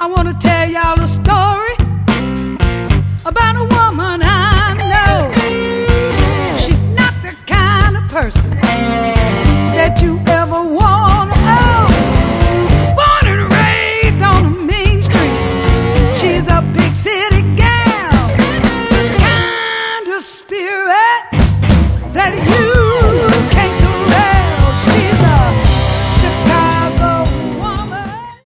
I want to tell y'all a story about a woman I know. She's not the kind of person that you ever want to know. Born and raised on the main street, she's a big city gal. Kind of spirit that you